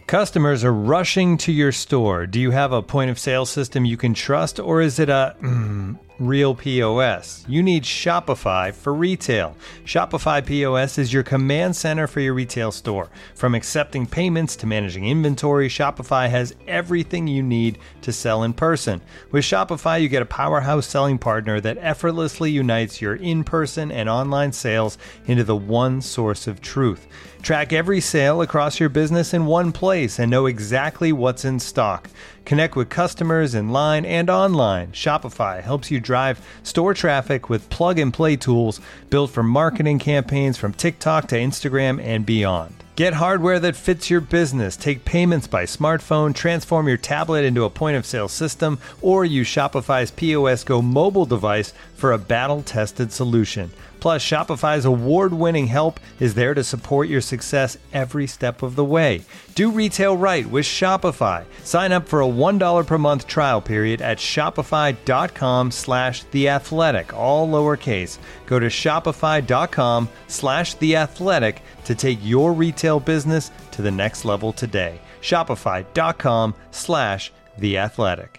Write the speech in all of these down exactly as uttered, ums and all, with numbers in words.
Customers are rushing to your store. Do you have a point of sale system you can trust, or is it a mm, real P O S? You need Shopify for retail. Shopify P O S is your command center for your retail store. From accepting payments to managing inventory, Shopify has everything you need to sell in person. With Shopify, you get a powerhouse selling partner that effortlessly unites your in-person and online sales into the one source of truth. Track every sale across your business in one place and know exactly what's in stock. Connect with customers in line and online. Shopify helps you drive store traffic with plug-and-play tools built for marketing campaigns from TikTok to Instagram and beyond. Get hardware that fits your business. Take payments by smartphone, transform your tablet into a point-of-sale system, or use Shopify's P O S Go mobile device for a battle-tested solution. Plus, Shopify's award-winning help is there to support your success every step of the way. Do retail right with Shopify. Sign up for a one dollar per month trial period at shopify.com slash theathletic, all lowercase. Go to shopify.com slash theathletic to take your retail business to the next level today. Shopify.com slash theathletic.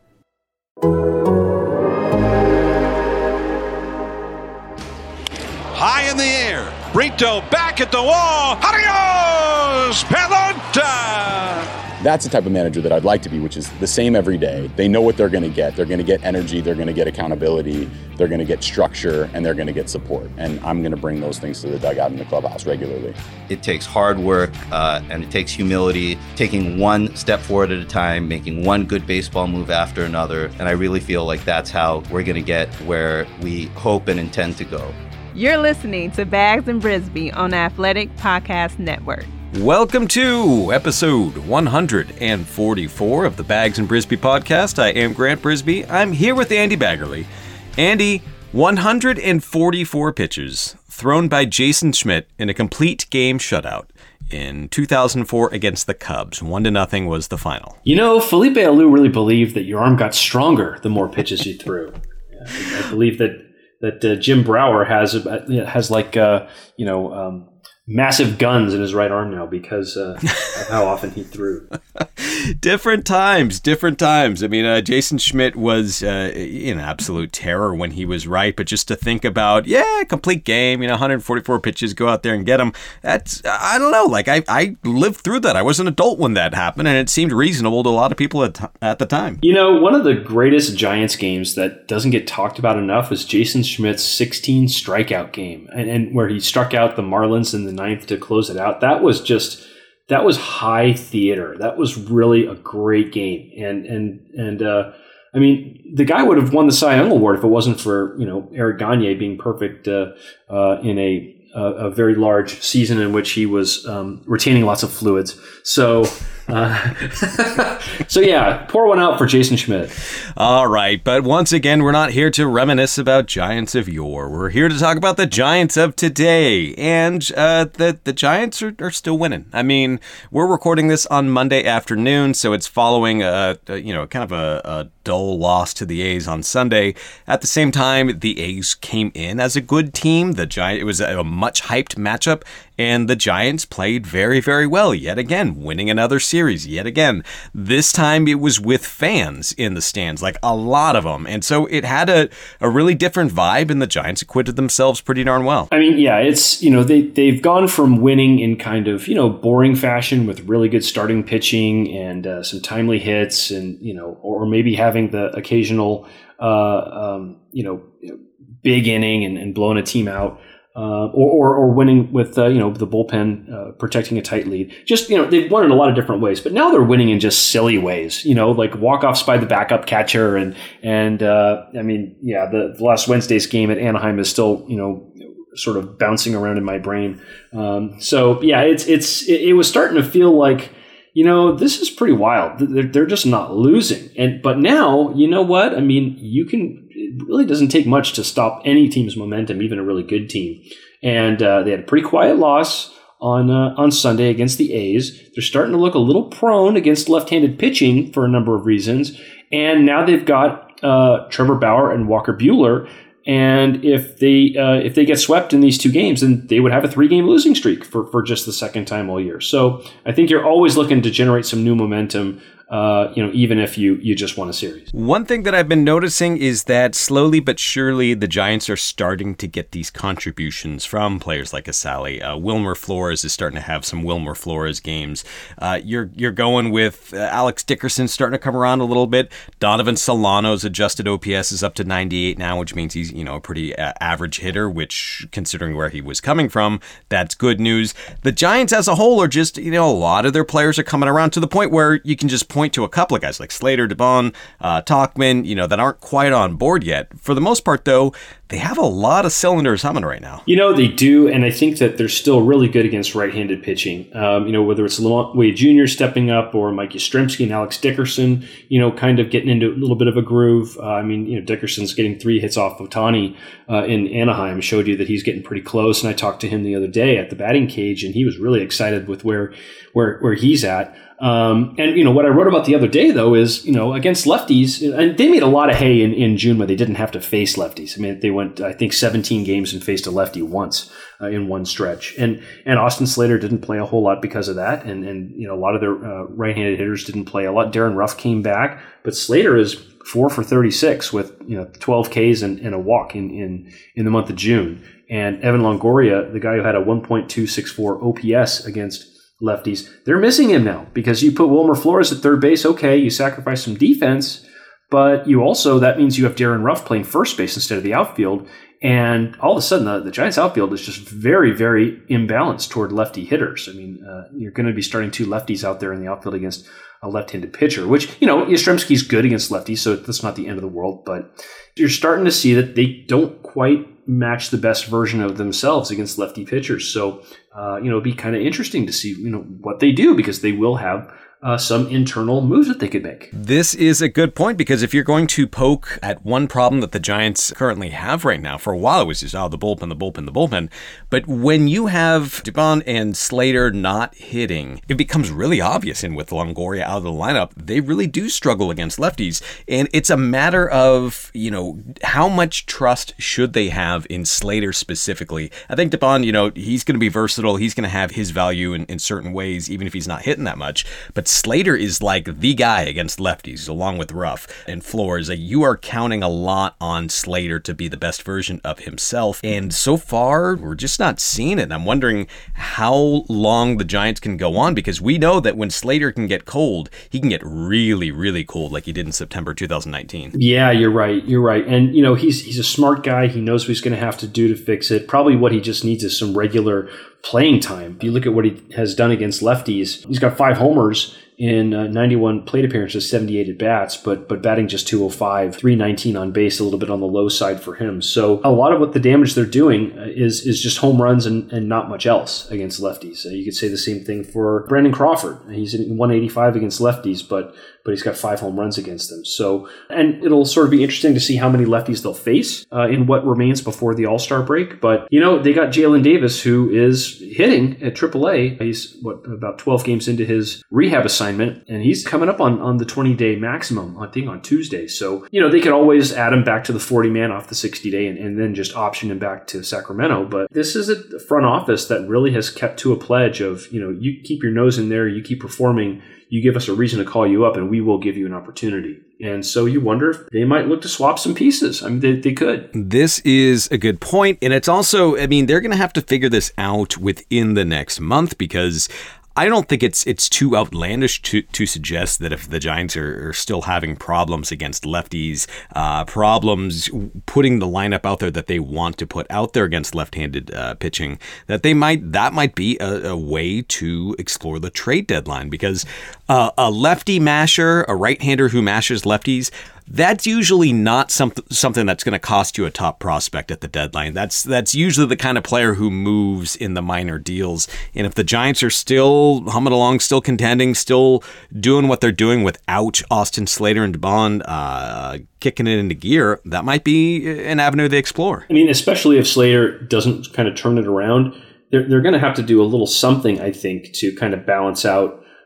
High in the air. Brito back at the wall. Adios, pelota! That's the type of manager that I'd like to be, which is the same every day. They know what they're going to get. They're going to get energy. They're going to get accountability. They're going to get structure, and they're going to get support. And I'm going to bring those things to the dugout in the clubhouse regularly. It takes hard work, uh, and it takes humility, taking one step forward at a time, making one good baseball move after another. And I really feel like that's how we're going to get where we hope and intend to go. You're listening to Bags and Brisbee on Athletic Podcast Network. Welcome to episode one hundred forty-four of the Bags and Brisbee podcast. I am Grant Brisbee. I'm here with Andy Baggerly. Andy, one hundred forty-four pitches thrown by Jason Schmidt in a complete game shutout in two thousand four against the Cubs. One to nothing was the final. You know, Felipe Alou really believed that your arm got stronger the more pitches you threw. I believe that that uh, Jim Brower has has like uh, you know. Um, massive guns in his right arm now because uh, of how often he threw. Different times, different times. I mean, uh, Jason Schmidt was uh, in absolute terror when he was right, but just to think about, yeah, complete game, you know, one hundred forty-four pitches, go out there and get them. That's, I don't know, like I, I lived through that. I was an adult when that happened, and it seemed reasonable to a lot of people at, at the time. You know, one of the greatest Giants games that doesn't get talked about enough was Jason Schmidt's sixteen strikeout game, and, and where he struck out the Marlins in the ninth to close it out. That was just, that was high theater. That was really a great game. And, and, and, uh, I mean, the guy would have won the Cy Young Award if it wasn't for, you know, Eric Gagne being perfect, uh, uh, in a, a, a very large season in which he was, um, retaining lots of fluids. So, Uh, so yeah, pour one out for Jason Schmidt. All right, but once again, we're not here to reminisce about Giants of yore. We're here to talk about the Giants of today, and uh, the the Giants are, are still winning. I mean, we're recording this on Monday afternoon, so it's following a, a you know kind of a, a dull loss to the A's on Sunday. At the same time, the A's came in as a good team. The Giant it was a much hyped matchup, and the Giants played very very well yet again, winning another series. Series yet again. This time it was with fans in the stands, like a lot of them. And so it had a, a really different vibe, and the Giants acquitted themselves pretty darn well. I mean, yeah, it's, you know, they, they've gone from winning in kind of, you know, boring fashion with really good starting pitching and uh, some timely hits and, you know, or maybe having the occasional, uh, um, you know, big inning and, and blowing a team out. Uh, or, or, or winning with, uh, you know, the bullpen, uh, protecting a tight lead. Just, you know, they've won in a lot of different ways, but now they're winning in just silly ways, you know, like walk-offs by the backup catcher. And, and, uh, I mean, yeah, the, the last Wednesday's game at Anaheim is still, you know, sort of bouncing around in my brain. Um, so yeah, it's, it's, it, it was starting to feel like, you know, this is pretty wild. They're, they're just not losing. And, but now, you know what? I mean, you can, it really doesn't take much to stop any team's momentum, even a really good team. And uh, they had a pretty quiet loss on uh, on Sunday against the A's. They're starting to look a little prone against left-handed pitching for a number of reasons. And now they've got uh, Trevor Bauer and Walker Buehler. And if they uh, if they get swept in these two games, then they would have a three-game losing streak for, for just the second time all year. So I think you're always looking to generate some new momentum, uh, you know, even if you, you just won a series. One thing that I've been noticing is that slowly but surely the Giants are starting to get these contributions from players like Asali. Uh, Wilmer Flores is starting to have some Wilmer Flores games. Uh, you're you're going with uh, Alex Dickerson starting to come around a little bit. Donovan Solano's adjusted O P S is up to ninety-eight now, which means he's, you know, a pretty uh, average hitter, which, considering where he was coming from, that's good news. The Giants as a whole are just, you know, a lot of their players are coming around to the point where you can just point to a couple of guys like Slater, Dubon, uh, Tauchman, you know, that aren't quite on board yet. For the most part, though, they have a lot of cylinders humming right now. You know, they do, and I think that they're still really good against right-handed pitching. Um, you know, whether it's Wade Junior stepping up or Mike Yastrzemski and Alex Dickerson, you know, kind of getting into a little bit of a groove. Uh, I mean, you know, Dickerson's getting three hits off Ohtani uh, in Anaheim, showed you that he's getting pretty close. And I talked to him the other day at the batting cage, and he was really excited with where where where he's at. Um, and, you know, what I wrote about the other day, though, is, you know, against lefties, and they made a lot of hay in, in June where they didn't have to face lefties. I mean, they went, I think, seventeen games and faced a lefty once uh, in one stretch. And and Austin Slater didn't play a whole lot because of that. And, and you know, a lot of their uh, right-handed hitters didn't play a lot. Darren Ruff came back, but Slater is four for thirty-six with, you know, twelve Ks and, and a walk in, in, in the month of June. And Evan Longoria, the guy who had a one point two six four O P S against lefties, they're missing him now because you put Wilmer Flores at third base. Okay, you sacrifice some defense, but you also, that means you have Darren Ruff playing first base instead of the outfield. And all of a sudden, the, the Giants outfield is just very, very imbalanced toward lefty hitters. I mean, uh, you're going to be starting two lefties out there in the outfield against a left-handed pitcher, which, you know, Yastrzemski's good against lefties, so that's not the end of the world. But you're starting to see that they don't quite match the best version of themselves against lefty pitchers. So, uh, you know, it'd be kind of interesting to see, you know, what they do, because they will have Uh, some internal moves that they could make. This is a good point, because if you're going to poke at one problem that the Giants currently have right now, for a while it was just, oh, the bullpen, the bullpen, the bullpen. But when you have Dubon and Slater not hitting, it becomes really obvious. And with Longoria out of the lineup, they really do struggle against lefties. And it's a matter of, you know, how much trust should they have in Slater specifically? I think Dubon, you know, he's going to be versatile. He's going to have his value in, in certain ways, even if he's not hitting that much. But Slater is like the guy against lefties, along with Ruff and Flores. Like, you are counting a lot on Slater to be the best version of himself. And so far, we're just not seeing it. I'm wondering how long the Giants can go on, because we know that when Slater can get cold, he can get really, really cold, like he did in September two thousand nineteen. Yeah, you're right. You're right. And, you know, he's he's a smart guy. He knows what he's going to have to do to fix it. Probably what he just needs is some regular playing time. If you look at what he has done against lefties, he's got five homers in uh, ninety-one plate appearances, seventy-eight at bats, but but batting just two oh five, three nineteen on base, a little bit on the low side for him. So a lot of what the damage they're doing is is just home runs and, and not much else against lefties. Uh, you could say the same thing for Brandon Crawford. He's in one eighty-five against lefties, but but he's got five home runs against them. So, and it'll sort of be interesting to see how many lefties they'll face uh, in what remains before the All-Star break. But, you know, they got Jalen Davis, who is hitting at triple A. He's, what, about twelve games into his rehab assignment, and he's coming up on, on the twenty-day maximum, I think, on Tuesday. So, you know, they could always add him back to the forty-man off the sixty-day and, and then just option him back to Sacramento. But this is a front office that really has kept to a pledge of, you know, you keep your nose in there, you keep performing, you give us a reason to call you up, and we will give you an opportunity. And so you wonder if they might look to swap some pieces. I mean, they, they could. This is a good point. And it's also, I mean, they're going to have to figure this out within the next month, because I don't think it's it's too outlandish to, to suggest that if the Giants are, are still having problems against lefties, uh, problems putting the lineup out there that they want to put out there against left-handed uh, pitching, that they might that might be a, a way to explore the trade deadline, because uh, a lefty masher, a right-hander who mashes lefties, that's usually not something something that's going to cost you a top prospect at the deadline. That's that's usually the kind of player who moves in the minor deals. And if the Giants are still humming along, still contending, still doing what they're doing without Austin Slater and Dubon uh, kicking it into gear, that might be an avenue they explore. I mean, especially if Slater doesn't kind of turn it around, they're, they're going to have to do a little something, I think, to kind of balance out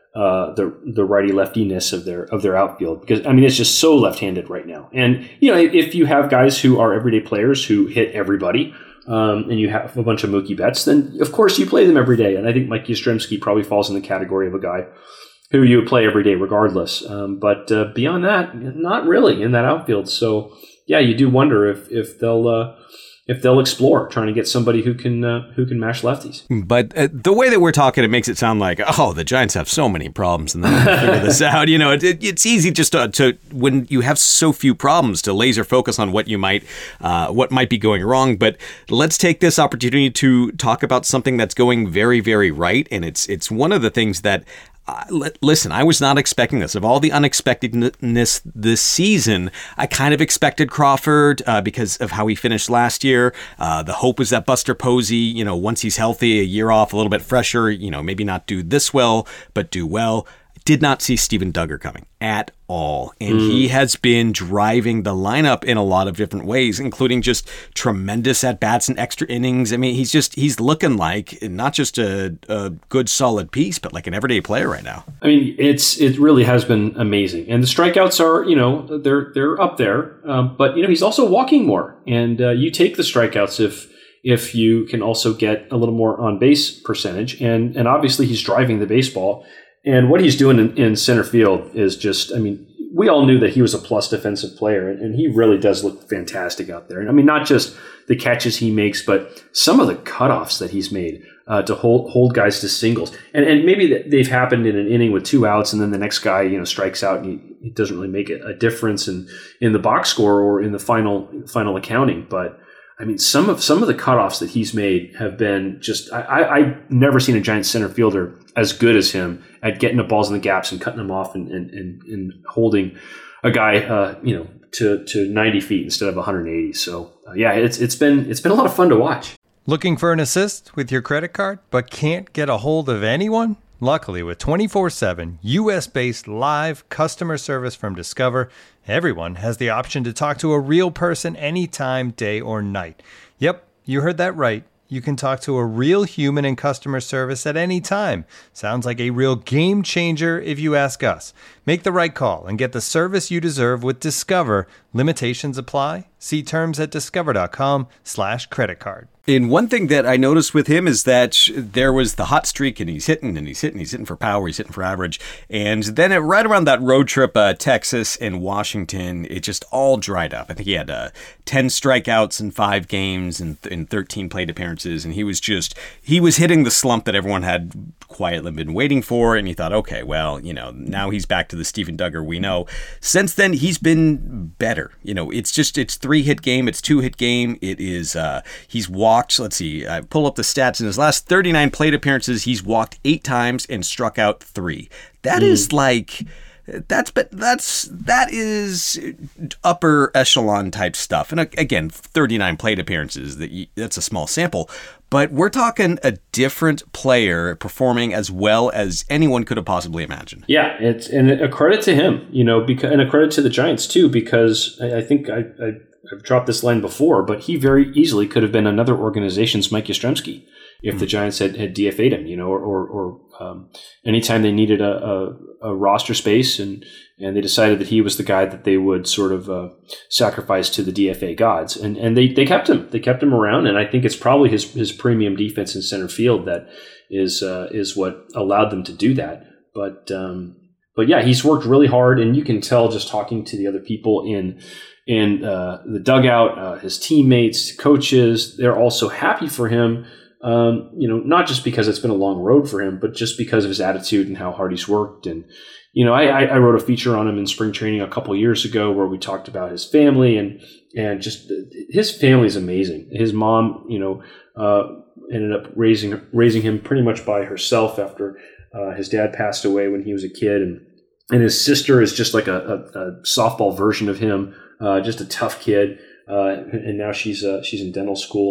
uh, the the righty leftiness of their of their outfield, because I mean it's just so left-handed right now. And you know, if you have guys who are everyday players who hit everybody, um, and you have a bunch of Mookie Betts, then of course you play them every day. And I think Mike Yastrzemski probably falls in the category of a guy who you would play every day regardless. Um, but uh, beyond that, not really in that outfield. So yeah, you do wonder if if they'll. Uh, If they'll explore trying to get somebody who can uh, who can mash lefties. But uh, the way that we're talking, it makes it sound like, oh, the Giants have so many problems and then figure this out. You know, it, it, it's easy just to, to when you have so few problems to laser focus on what you might uh, what might be going wrong. But let's take this opportunity to talk about something that's going very, very right, and it's it's one of the things that. Uh, listen, I was not expecting this. Of all the unexpectedness this season, I kind of expected Crawford uh, because of how he finished last year. Uh, the hope was that Buster Posey, you know, once he's healthy, a year off, a little bit fresher, you know, maybe not do this well, but do well. Did not see Steven Duggar coming at all. And mm. he has been driving the lineup in a lot of different ways, including just tremendous at-bats and extra innings. I mean, he's just, he's looking like not just a, a good, solid piece, but like an everyday player right now. I mean, it's, it really has been amazing. And the strikeouts are, you know, they're, they're up there. Um, but, you know, he's also walking more. And uh, you take the strikeouts if, if you can also get a little more on base percentage. And, and obviously he's driving the baseball. And what he's doing in, in center field is just, I mean, we all knew that he was a plus defensive player, and he really does look fantastic out there. And I mean, not just the catches he makes, but some of the cutoffs that he's made uh, to hold hold guys to singles. And and maybe they've happened in an inning with two outs, and then the next guy, you know, strikes out, and he, it doesn't really make a difference in, in the box score or in the final final accounting. But I mean, some of some of the cutoffs that he's made have been just, I, I, I've never seen a Giants center fielder as good as him at getting the balls in the gaps and cutting them off and, and, and, and holding a guy, uh, you know, to, to ninety feet instead of one hundred eighty. So uh, yeah, it's it's been it's been a lot of fun to watch. Looking for an assist with your credit card, but can't get a hold of anyone? Luckily, with twenty-four seven U S-based live customer service from Discover, everyone has the option to talk to a real person anytime, day or night. Yep, you heard that right. You can talk to a real human in customer service at any time. Sounds like a real game changer if you ask us. Make the right call and get the service you deserve with Discover. Limitations apply. See terms at discover.com slash credit card. And one thing that I noticed with him is that there was the hot streak, and he's hitting, and he's hitting, he's hitting for power, he's hitting for average. And then at, right around that road trip, uh, Texas and Washington, it just all dried up. I think he had uh, ten strikeouts in five games and, and thirteen plate appearances. And he was just, he was hitting the slump that everyone had quietly been waiting for. And he thought, okay, well, you know, now he's back to the Steven Duggar we know. Since then, he's been better. You know, it's just, it's three hit game, it's two hit game. It is, uh, he's walked. Let's see, I pull up the stats. In his last thirty-nine plate appearances, he's walked eight times and struck out three. That mm. is like, that's, but that's, that is upper echelon type stuff. And again, thirty-nine plate appearances, that that's a small sample, but we're talking a different player performing as well as anyone could have possibly imagined. Yeah, it's, and a credit to him, you know, because, and a credit to the Giants too, because I, I think I, I I've dropped this line before, but he very easily could have been another organization's Mike Yastrzemski if mm-hmm. the Giants had, had D F A'd him, you know, or, or, or um, anytime they needed a, a, a roster space and, and they decided that he was the guy that they would sort of uh, sacrifice to the D F A gods. And and they, they kept him. They kept him around, and I think it's probably his, his premium defense in center field that is uh, is what allowed them to do that. But um, but yeah, he's worked really hard, and you can tell just talking to the other people in in uh, the dugout, uh, his teammates, coaches, they're also happy for him. Um, you know, not just because it's been a long road for him, but just because of his attitude and how hard he's worked. And you know, I, I wrote a feature on him in spring training a couple of years ago where we talked about his family and and just his family is amazing. His mom, you know, uh, ended up raising raising him pretty much by herself after uh, his dad passed away when he was a kid, and and his sister is just like a, a, a softball version of him, uh, just a tough kid, uh, and now she's uh, she's in dental school.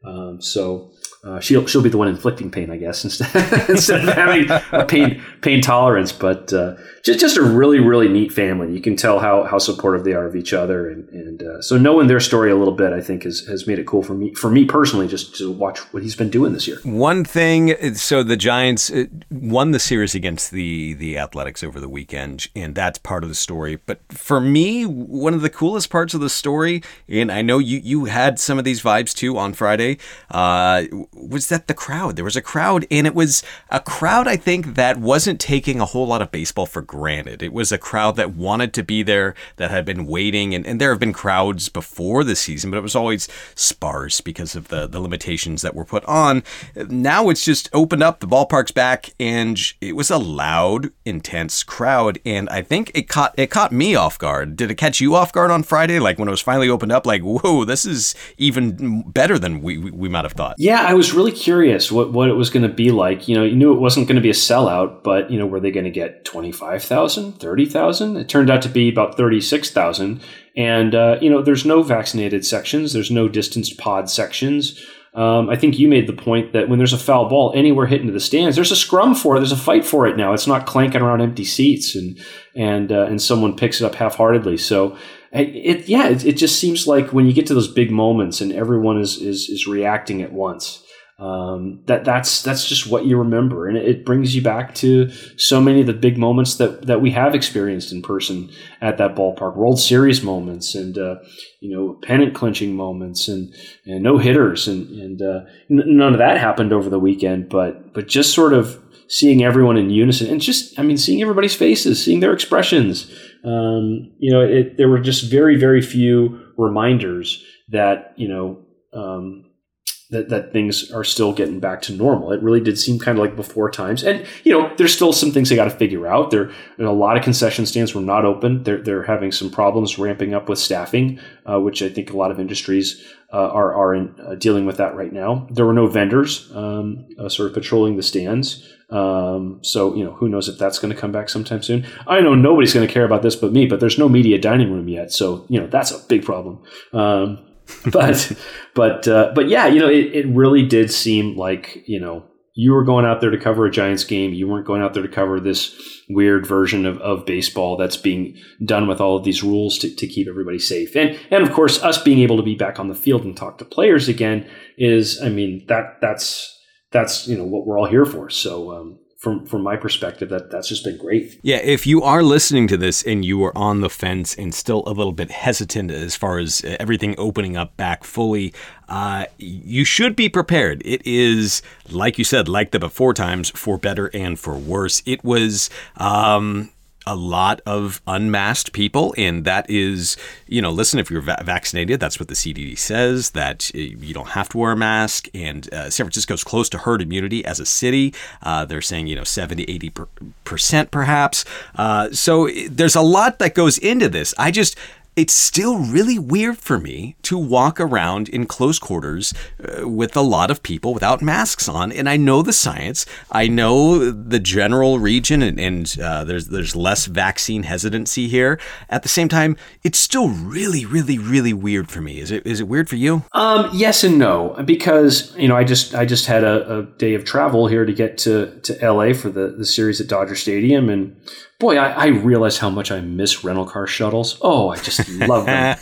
Um, so uh, she'll she'll be the one inflicting pain, I guess, instead instead of having a pain pain tolerance. But uh, just just a really really neat family. You can tell how how supportive they are of each other, and and uh, so knowing their story a little bit, I think, has has made it cool for me for me personally, just to watch what he's been doing this year. One thing, so the Giants won the series against the the Athletics over the weekend, and that's part of the story. But for me, one of the coolest parts of the story, and I know you you had some of these vibes too on Friday, uh, was that the crowd. There was a crowd, and it was a crowd, I think, that wasn't taking a whole lot of baseball for granted. It was a crowd that wanted to be there, that had been waiting, and, and there have been crowds before the season, but it was always sparse because of the, the limitations that were put on. Now it's just opened up, the ballpark's back, and it was a loud, intense crowd, and I think it caught it caught me off guard. Did it catch you off guard on Friday? Like when it was finally opened up, like, whoa, this is even better than we, we, we might have thought. Yeah, I was really curious what, what it was going to be like. You know, you knew it wasn't going to be a sellout, but, you know, were they going to get twenty-five thousand, thirty thousand? It turned out to be about thirty-six thousand. And, uh, you know, there's no vaccinated sections. There's no distanced pod sections. Um, I think you made the point that when there's a foul ball anywhere hitting to the stands, there's a scrum for it. There's a fight for it now. It's not clanking around empty seats and and uh, and someone picks it up half-heartedly. So, it yeah, it, it just seems like when you get to those big moments and everyone is is is reacting at once, um, that that's that's just what you remember, and it, it brings you back to so many of the big moments that that we have experienced in person at that ballpark. World Series moments, and uh, you know, pennant clinching moments, and and no hitters, and and uh, n- none of that happened over the weekend. But but just sort of seeing everyone in unison, and just I mean, seeing everybody's faces, seeing their expressions. Um, you know, it, there were just very very few reminders that you know. Um, That, that things are still getting back to normal. It really did seem kind of like before times. And, you know, there's still some things they got to figure out. There, a lot of concession stands were not open. They're, they're having some problems ramping up with staffing, uh, which I think a lot of industries uh, are, are in, uh, dealing with that right now. There were no vendors um, uh, sort of patrolling the stands. Um, so, you know, who knows if that's going to come back sometime soon. I know nobody's going to care about this but me, but there's no media dining room yet. So, you know, that's a big problem. Um, but, but, uh, but yeah, you know, it, it really did seem like, you know, you were going out there to cover a Giants game. You weren't going out there to cover this weird version of, of baseball that's being done with all of these rules to, to keep everybody safe. And, and of course, us being able to be back on the field and talk to players again is, I mean, that, that's, that's, you know, what we're all here for. So, um, From from my perspective, that that's just been great. Yeah, if you are listening to this and you are on the fence and still a little bit hesitant as far as everything opening up back fully, uh, you should be prepared. It is, like you said, like the before times, for better and for worse. It was um, a lot of unmasked people, and that is, you know, listen, if you're va- vaccinated, that's what the C D C says, that you don't have to wear a mask, and uh, San Francisco's close to herd immunity as a city. Uh, they're saying, you know, seventy, eighty percent perhaps. Uh, so there's a lot that goes into this. I just... It's still really weird for me to walk around in close quarters uh, with a lot of people without masks on. And I know the science. I know the general region, and, and uh, there's there's less vaccine hesitancy here. At the same time, it's still really, really, really weird for me. Is it is it weird for you? Um, yes and no, because you know I just I just had a, a day of travel here to get to, to L A for the, the series at Dodger Stadium, and boy, I, I realize how much I miss rental car shuttles. Oh, I just love them.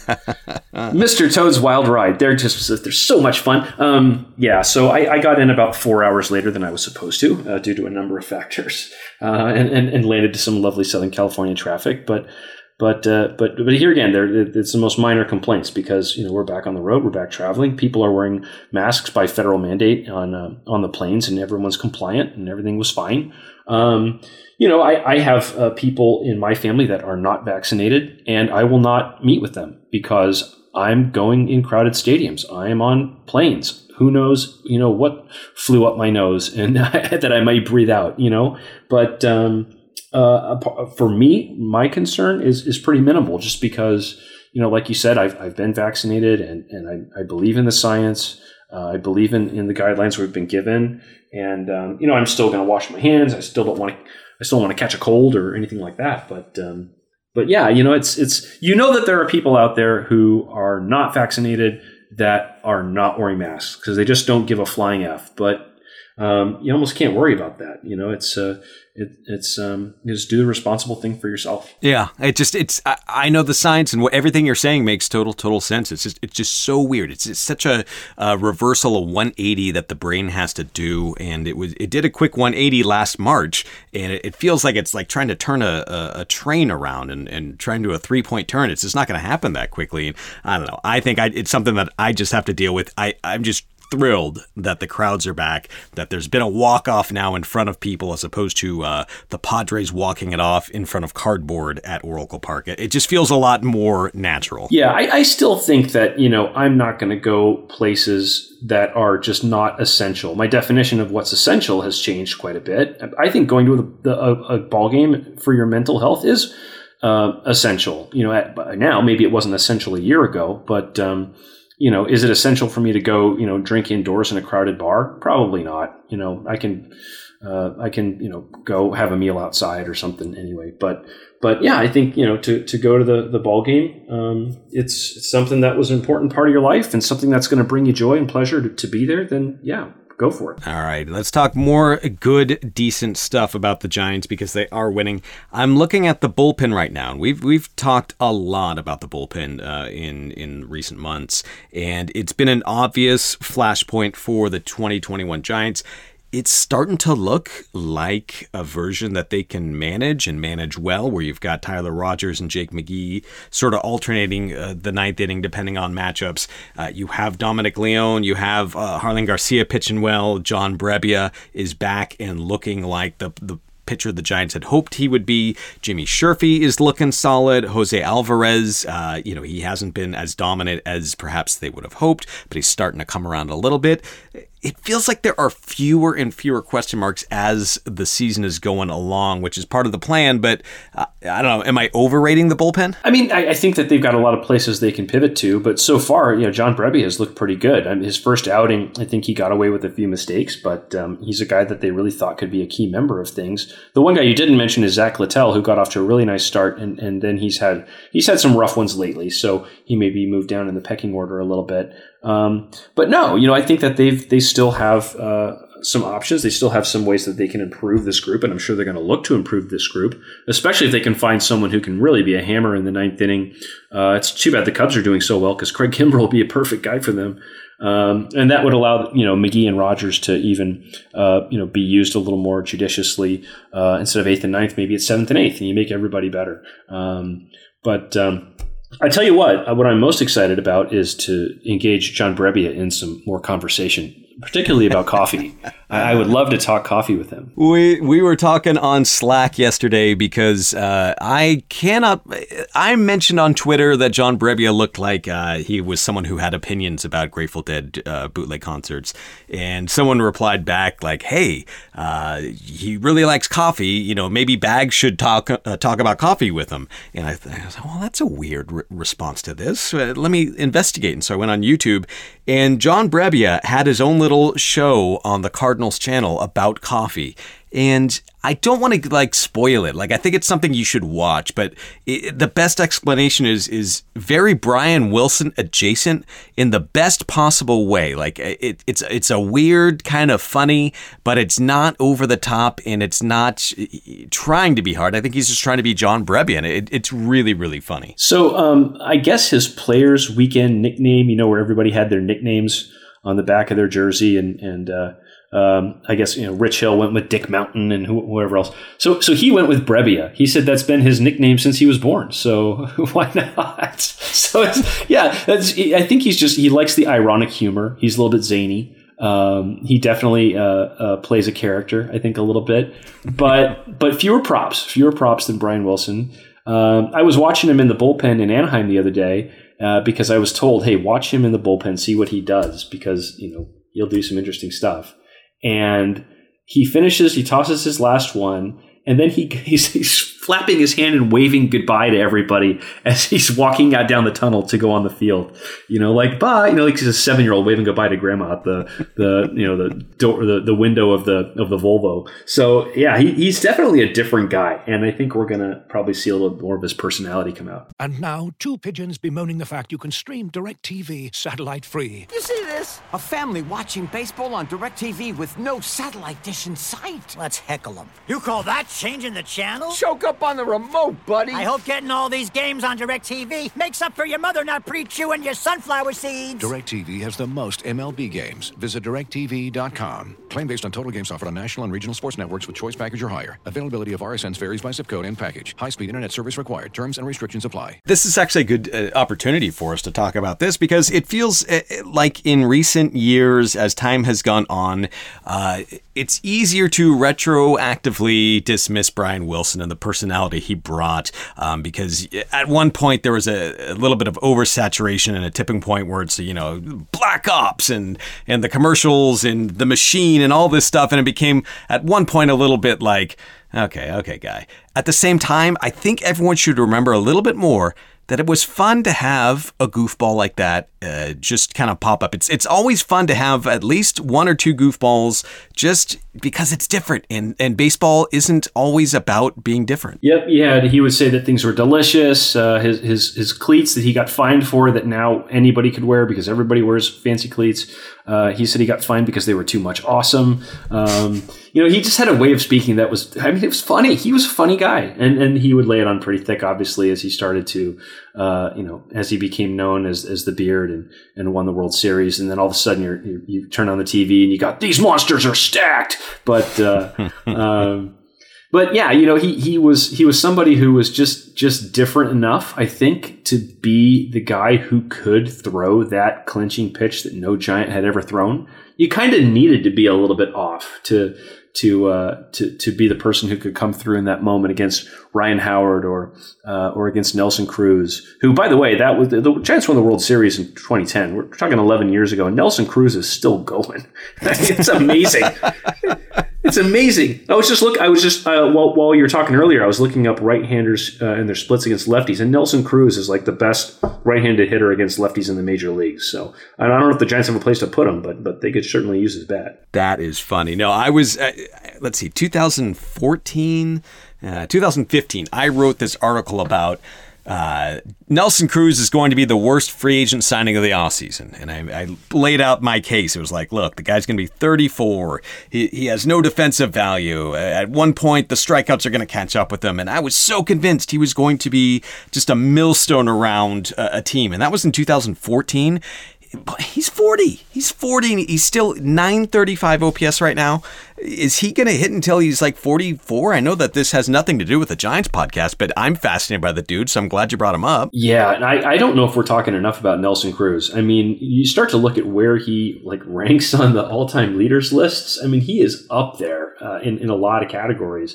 Mister Toad's Wild Ride. They're just, they're so much fun. Um, yeah, so I, I got in about four hours later than I was supposed to uh, due to a number of factors, uh, and, and, and landed to some lovely Southern California traffic. But but uh, but but here again, there it's the most minor complaints because you know we're back on the road, we're back traveling. People are wearing masks by federal mandate on uh, on the planes, and everyone's compliant, and everything was fine. Um, you know, I, I have uh, people in my family that are not vaccinated, and I will not meet with them because I'm going in crowded stadiums. I am on planes. Who knows, you know, what flew up my nose and that I might breathe out, you know. But um, uh, for me, my concern is is pretty minimal just because, you know, like you said, I've, I've been vaccinated and, and I, I believe in the science. Uh, I believe in, in the guidelines we've been given. And, um, you know, I'm still going to wash my hands. I still don't want to I still don't want to catch a cold or anything like that. But, um, but yeah, you know, it's, it's, you know, that there are people out there who are not vaccinated. that are not wearing masks because they just don't give a flying F. But um, you almost can't worry about that. You know, it's uh, it, it's um, you just do the responsible thing for yourself. Yeah, it just it's I, I know the science and what everything you're saying makes total total sense. It's just it's just so weird. It's, it's such a, a reversal of one eighty that the brain has to do, and it was it did a quick one eighty last March, and it, it feels like it's like trying to turn a, a, a train around and, and trying to do a three point turn. It's just not going to happen that quickly. And I don't know. I think I, it's something that I just have to deal with. I I'm just thrilled that the crowds are back, that there's been a walk-off now in front of people as opposed to uh, the Padres walking it off in front of cardboard at Oracle Park. It, it just feels a lot more natural. Yeah, I, I still think that, you know, I'm not going to go places that are just not essential. My definition of what's essential has changed quite a bit. I think going to the, the, a, a ball game for your mental health is uh, essential. You know, at, by now, maybe it wasn't essential a year ago, but um, you know, is it essential for me to go, you know, drink indoors in a crowded bar? Probably not. You know, I can, uh, I can, you know, go have a meal outside or something anyway. But, but yeah, I think, you know, to, to go to the, the ball game, um, it's, it's something that was an important part of your life and something that's going to bring you joy and pleasure to, to be there. Then yeah, go for it. All right, let's talk more good, decent stuff about the Giants because they are winning. I'm looking at the bullpen right now, and we've we've talked a lot about the bullpen uh, in in recent months, and it's been an obvious flashpoint for the twenty twenty-one Giants. It's starting to look like a version that they can manage and manage well, where you've got Tyler Rogers and Jake McGee sort of alternating uh, the ninth inning depending on matchups. Uh, you have Dominic Leone, you have uh, Harlan Garcia pitching well. John Brebbia is back and looking like the the pitcher the Giants had hoped he would be. Jimmy Sherfy is looking solid. Jose Alvarez, uh, you know, he hasn't been as dominant as perhaps they would have hoped, but he's starting to come around a little bit. It feels like there are fewer and fewer question marks as the season is going along, which is part of the plan, but uh, I don't know, am I overrating the bullpen? I mean, I, I think that they've got a lot of places they can pivot to, but so far, you know, John Brebbia has looked pretty good. I mean, his first outing, I think he got away with a few mistakes, but um, he's a guy that they really thought could be a key member of things. The one guy you didn't mention is Zach Littell, who got off to a really nice start, and, and then he's had he's had some rough ones lately, so he maybe moved down in the pecking order a little bit. Um, but no, you know, I think that they've they still have uh, some options. They still have some ways that they can improve this group, and I'm sure they're going to look to improve this group, especially if they can find someone who can really be a hammer in the ninth inning. Uh, it's too bad the Cubs are doing so well because Craig Kimbrell will be a perfect guy for them. Um, and that would allow, you know, McGee and Rogers to even, uh, you know, be used a little more judiciously. Uh, instead of eighth and ninth, maybe it's seventh and eighth, and you make everybody better. Um, but um, I tell you what, what I'm most excited about is to engage John Brebbia in some more conversation, particularly about coffee. I would love to talk coffee with him. We we were talking on Slack yesterday because uh, I cannot. I mentioned on Twitter that John Brebbia looked like uh, he was someone who had opinions about Grateful Dead uh, bootleg concerts, and someone replied back like, "Hey, uh, he really likes coffee. You know, maybe Bags should talk uh, talk about coffee with him." And I thought, well, that's a weird re- response to this. Uh, let me investigate. And so I went on YouTube, and John Brebbia had his own little show on the Cardinals channel about coffee. And I don't want to like spoil it. Like, I think it's something you should watch, but it, the best explanation is is very Brian Wilson adjacent in the best possible way. Like it, it's it's a weird kind of funny, but it's not over the top and it's not trying to be hard. I think he's just trying to be John Brebbia, and it, it's really, really funny. So um, I guess his Players Weekend nickname, you know, where everybody had their nicknames on the back of their jersey, and and uh, Um, I guess, you know, Rich Hill went with Dick Mountain and wh- whoever else. So, so he went with Brebbia. He said that's been his nickname since he was born. So why not? So it's, yeah, that's, I think he's just, he likes the ironic humor. He's a little bit zany. Um, he definitely, uh, uh, plays a character, I think a little bit, but, but fewer props, fewer props than Brian Wilson. Um, I was watching him in the bullpen in Anaheim the other day, uh, because I was told, hey, watch him in the bullpen, see what he does, because, you know, he'll do some interesting stuff. And he finishes, he tosses his last one, and then he he's, he's flapping his hand and waving goodbye to everybody as he's walking out down the tunnel to go on the field. You know, like bye. You know, like he's a seven-year-old waving goodbye to grandma at the the you know the door the, the window of the of the Volvo. So yeah, he, he's definitely a different guy, and I think we're gonna probably see a little more of his personality come out. And now, two pigeons bemoaning the fact you can stream DirecTV satellite free. You see this? A family watching baseball on DirecTV with no satellite dish in sight. Let's heckle them. You call that changing the channel? Choke up on the remote, buddy. I hope getting all these games on DirecTV makes up for your mother not pre-chewing your sunflower seeds. DirecTV has the most M L B games. Visit direct T V dot com. Claim based on total games offered on national and regional sports networks with choice package or higher. Availability of R S Ns varies by zip code and package. High-speed internet service required. Terms and restrictions apply. This is actually a good uh, opportunity for us to talk about this because it feels uh, like in recent years, as time has gone on, uh, it's easier to retroactively dismiss Brian Wilson and the personality he brought um, because at one point there was a, a little bit of oversaturation and a tipping point where it's, you know, Black Ops and, and the commercials and the machine and all this stuff. And it became at one point a little bit like, okay, okay, guy. At the same time, I think everyone should remember a little bit more that it was fun to have a goofball like that uh, just kind of pop up. It's it's always fun to have at least one or two goofballs just because it's different. And, and baseball isn't always about being different. Yep, yeah. He would say that things were delicious. Uh, his, his his cleats that he got fined for that now anybody could wear because everybody wears fancy cleats. Uh, he said he got fined because they were too much awesome. Um, you know, he just had a way of speaking that was, I mean, it was funny. He was a funny guy. And and he would lay it on pretty thick, obviously, as he started to, uh, you know, as he became known as as the Beard and, and won the World Series. And then all of a sudden you're, you you turn on the T V and you got, these monsters are stacked. But, uh, um, but yeah, you know, he, he was, he was somebody who was just, just different enough, I think, to be the guy who could throw that clinching pitch that no Giant had ever thrown. You kind of needed to be a little bit off to, to, uh, to, to be the person who could come through in that moment against Ryan Howard or, uh, or against Nelson Cruz, who, by the way, that was the, the Giants won the World Series in twenty ten. We're talking eleven years ago, and Nelson Cruz is still going. It's amazing. It's amazing. I was just look. I was just uh, while while you were talking earlier, I was looking up right-handers uh, and their splits against lefties, and Nelson Cruz is like the best right-handed hitter against lefties in the major leagues. So I don't know if the Giants have a place to put him, but but they could certainly use his bat. That is funny. No, I was. Uh, let's see, twenty fourteen, uh, twenty fifteen. I wrote this article about. Uh, Nelson Cruz is going to be the worst free agent signing of the offseason. And I, I laid out my case. It was like, look, the guy's going to be thirty-four. He, he has no defensive value. At one point, the strikeouts are going to catch up with him. And I was so convinced he was going to be just a millstone around a, a team. And that was in two thousand fourteen. But he's forty. He's forty. He's still nine thirty-five O P S right now. Is he going to hit until he's like forty-four? I know that this has nothing to do with the Giants podcast, but I'm fascinated by the dude, so I'm glad you brought him up. Yeah, and I, I don't know if we're talking enough about Nelson Cruz. I mean, you start to look at where he like ranks on the all-time leaders lists. I mean, he is up there uh, in, in a lot of categories.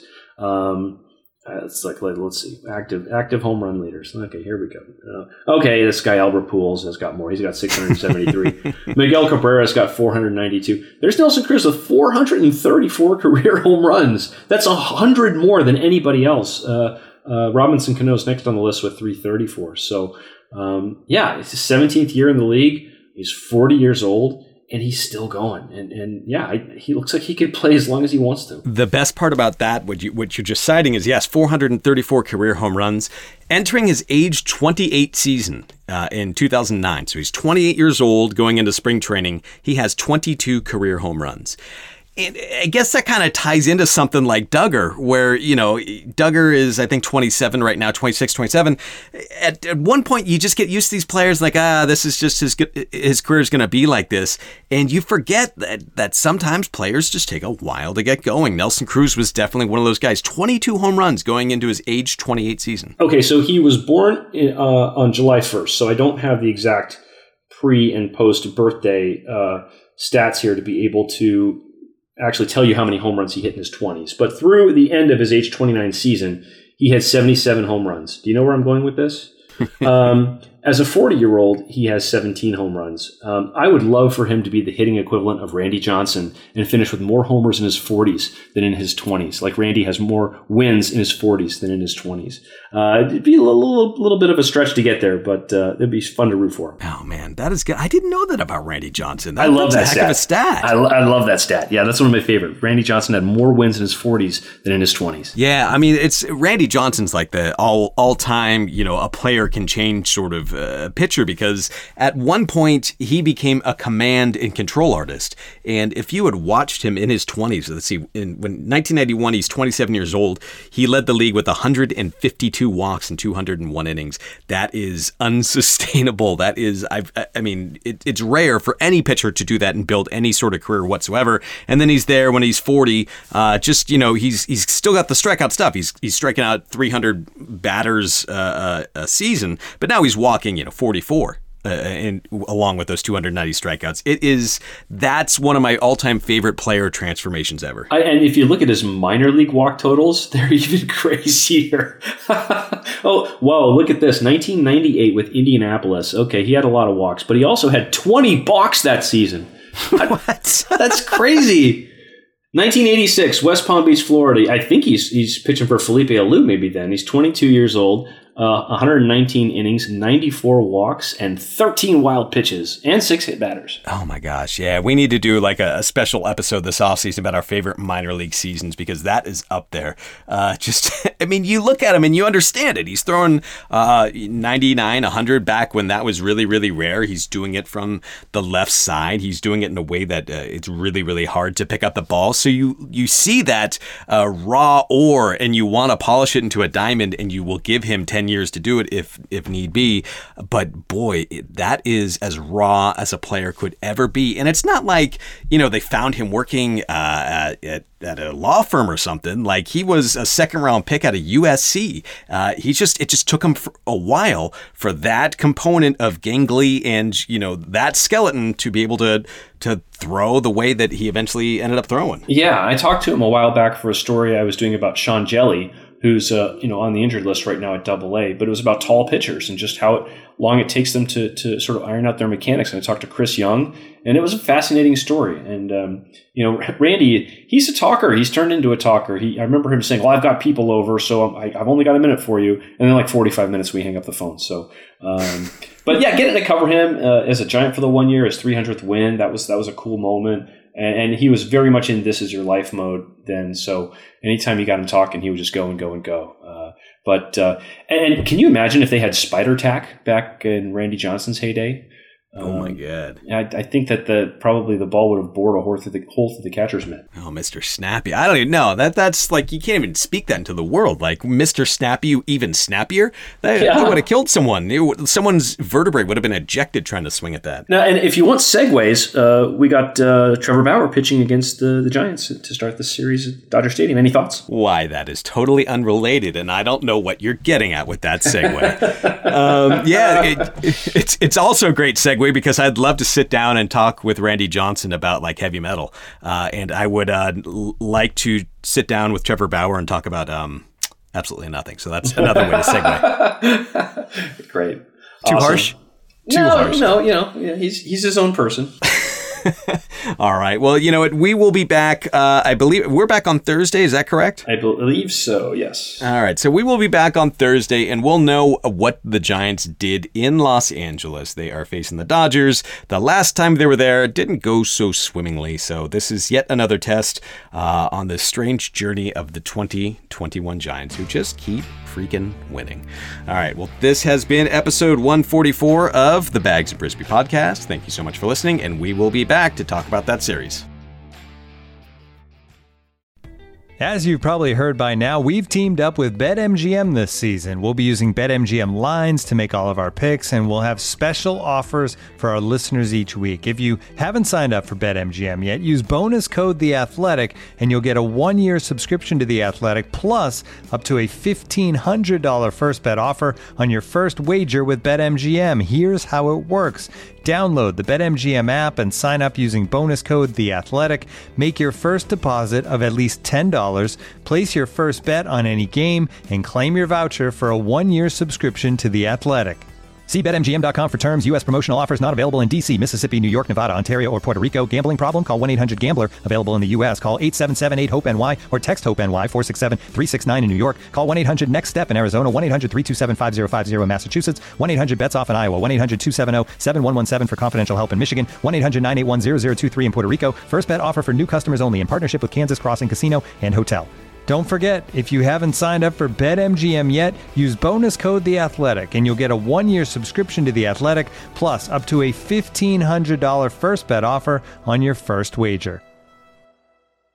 Um Uh, it's like, let's see, active active home run leaders. Okay, here we go. Uh, okay, this guy Albert Pujols has got more. He's got six hundred seventy-three. Miguel Cabrera's got four hundred ninety-two. There's Nelson Cruz with four hundred thirty-four career home runs. That's one hundred more than anybody else. Uh, uh, Robinson Cano's next on the list with three thirty-four. So, um, yeah, it's his seventeenth year in the league. He's forty years old. And he's still going. And, and yeah, I, he looks like he could play as long as he wants to. The best part about that, what, you, what you're just citing is, yes, four hundred thirty-four career home runs. Entering his age twenty-eight season uh, in two thousand nine. So he's twenty-eight years old going into spring training. He has twenty-two career home runs. And I guess that kind of ties into something like Duggar, where, you know, Duggar is, I think, twenty-seven right now, twenty-six, twenty-seven. At, at one point, you just get used to these players like, ah, this is just his his career is going to be like this. And you forget that, that sometimes players just take a while to get going. Nelson Cruz was definitely one of those guys. twenty-two home runs going into his age twenty-eight season. Okay, so he was born in, uh, on July first, so I don't have the exact pre- and post-birthday uh, stats here to be able to actually tell you how many home runs he hit in his twenties. But through the end of his age twenty-nine season, he had seventy-seven home runs. Do you know where I'm going with this? um, As a forty-year-old, he has seventeen home runs. Um, I would love for him to be the hitting equivalent of Randy Johnson and finish with more homers in his forties than in his twenties. Like Randy has more wins in his forties than in his twenties. Uh, it'd be a little, little bit of a stretch to get there, but uh, it'd be fun to root for him. Oh, man, that is good. I didn't know that about Randy Johnson. That, I love that that's a stat. heck of a stat. I, I love that stat. Yeah, that's one of my favorite. Randy Johnson had more wins in his forties than in his twenties. Yeah, I mean, it's Randy Johnson's like the all all time, you know, a player can change sort of uh, pitcher, because at one point he became a command and control artist. And if you had watched him in his twenties, let's see, in when nineteen ninety-one, he's twenty-seven years old. He led the league with one hundred fifty-two walks and two hundred one innings. That is unsustainable. That is, I've, I mean, it, it's rare for any pitcher to do that and build any sort of career whatsoever. And then he's there when he's forty, uh, just, you know, he's he's still got the strikeout stuff. He's he's striking out three hundred batters uh, a, a season, but now he's walking, you know, forty-four. Uh, and along with those two hundred ninety strikeouts, it is that's one of my all-time favorite player transformations ever. I, and if you look at his minor league walk totals, they're even crazier. Oh, whoa! Look at this: nineteen ninety-eight with Indianapolis. Okay, he had a lot of walks, but he also had twenty balks that season. What? That's crazy. nineteen eighty-six, West Palm Beach, Florida. I think he's he's pitching for Felipe Alou maybe then. He's twenty-two years old. Uh, one hundred nineteen innings, ninety-four walks, and thirteen wild pitches, and six hit batters. Oh my gosh, yeah. We need to do like a, a special episode this offseason about our favorite minor league seasons, because that is up there. Uh, just, I mean, you look at him and you understand it. He's throwing uh, ninety-nine, one hundred back when that was really, really rare. He's doing it from the left side. He's doing it in a way that uh, it's really, really hard to pick up the ball. So you, you see that uh, raw ore and you want to polish it into a diamond, and you will give him ten years to do it if if need be. But boy, that is as raw as a player could ever be. And it's not like, you know, they found him working uh, at, at a law firm or something. Like, he was a second round pick out of U S C. Uh, he just it just took him for a while for that component of gangly and, you know, that skeleton to be able to to throw the way that he eventually ended up throwing. Yeah, I talked to him a while back for a story I was doing about Sean Jelly, who's uh, you know on the injured list right now at Double A, but it was about tall pitchers and just how it, long it takes them to to sort of iron out their mechanics. And I talked to Chris Young, and it was a fascinating story. And um, you know, Randy, he's a talker. He's turned into a talker. He, I remember him saying, "Well, I've got people over, so I, I've only got a minute for you." And then like forty-five minutes, we hang up the phone. So, um, but yeah, getting to cover him uh, as a Giant for the one year, his three hundredth win, that was that was a cool moment. And he was very much in this is your life mode then. So anytime you got him talking, he would just go and go and go. Uh, but uh, and can you imagine if they had Spider Tack back in Randy Johnson's heyday? Oh my God! I, I think that the probably the ball would have bored a hole through the hole through the catcher's mitt. Oh, Mister Snappy! I don't even know that. That's like you can't even speak that into the world. Like Mister Snappy, even snappier. That, Yeah. that would have killed someone. It would- someone's vertebrae would have been ejected trying to swing at that. Now, and if you want segues, uh, we got uh, Trevor Bauer pitching against the, the Giants to start the series at Dodger Stadium. Any thoughts? Why, that is totally unrelated, and I don't know what you're getting at with that segue. um, yeah, it, it's it's also a great segue because I'd love to sit down and talk with Randy Johnson about like heavy metal, uh, and I would uh, l- like to sit down with Trevor Bauer and talk about um, absolutely nothing. So that's another way to segue. Great. Too Awesome. harsh? Too no, harsh. no, you know, yeah, he's he's his own person. All right. Well, you know what? We will be back. Uh, I believe we're back on Thursday. Is that correct? I believe so, yes. All right. So we will be back on Thursday, and we'll know what the Giants did in Los Angeles. They are facing the Dodgers. The last time they were there, it didn't go so swimmingly. So this is yet another test uh, on the strange journey of the twenty twenty-one Giants, who just keep freaking winning. All right. Well, this has been episode one forty-four of the Bags of Brisbee podcast. Thank you so much for listening, and we will be back to talk about that series. As you've probably heard by now, we've teamed up with BetMGM this season. We'll be using BetMGM lines to make all of our picks, and we'll have special offers for our listeners each week. If you haven't signed up for BetMGM yet, use bonus code The Athletic, and you'll get a one-year subscription to The Athletic, plus up to a fifteen hundred dollars first bet offer on your first wager with BetMGM. Here's how it works. Download the BetMGM app and sign up using bonus code The Athletic. Make your first deposit of at least ten dollars, place your first bet on any game, and claim your voucher for a one-year subscription to The Athletic. See Bet M G M dot com for terms. U S promotional offers not available in D C, Mississippi, New York, Nevada, Ontario, or Puerto Rico. Gambling problem? Call one eight hundred gambler. Available in the U S. Call eight seven seven eight hope N Y or text HOPE-NY four six seven three six nine in New York. Call one eight hundred next step in Arizona. one eight hundred three two seven five zero five zero in Massachusetts. one eight hundred bets off in Iowa. one eight hundred two seven zero seven one one seven for confidential help in Michigan. one eight hundred nine eight one zero zero two three in Puerto Rico. First bet offer for new customers only in partnership with Kansas Crossing Casino and Hotel. Don't forget, if you haven't signed up for BetMGM yet, use bonus code The Athletic, and you'll get a one-year subscription to The Athletic, plus up to a fifteen hundred dollars first bet offer on your first wager.